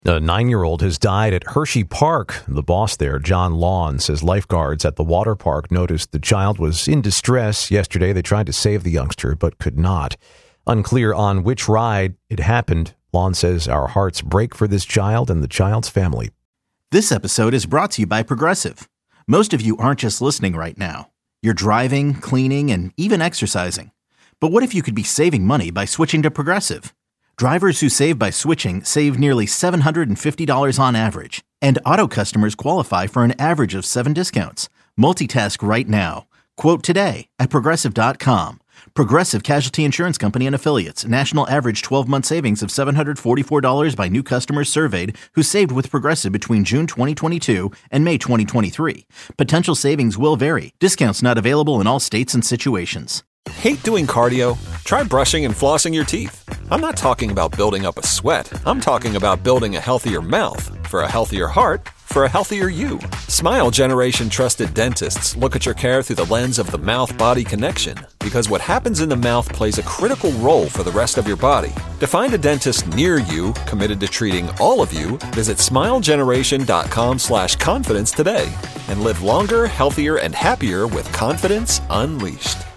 A 9-year-old has died at Hershey Park. The boss there, John Lawn, says lifeguards at the water park noticed the child was in distress. Yesterday, they tried to save the youngster, but could not. Unclear on which ride it happened. Lawn says our hearts break for this child and the child's family. This episode is brought to you by Progressive. Most of you aren't just listening right now. You're driving, cleaning, and even exercising. But what if you could be saving money by switching to Progressive? Drivers who save by switching save nearly $750 on average, and auto customers qualify for an average of 7 discounts. Multitask right now. Quote today at Progressive.com. Progressive Casualty Insurance Company and Affiliates. National average 12-month savings of $744 by new customers surveyed who saved with Progressive between June 2022 and May 2023. Potential savings will vary. Discounts not available in all states and situations. Hate doing cardio? Try brushing and flossing your teeth. I'm not talking about building up a sweat. I'm talking about building a healthier mouth for a healthier heart for a healthier you. Smile Generation trusted dentists look at your care through the lens of the mouth-body connection, because what happens in the mouth plays a critical role for the rest of your body. To find a dentist near you committed to treating all of you, visit smilegeneration.com/confidence today and live longer, healthier, and happier with confidence unleashed.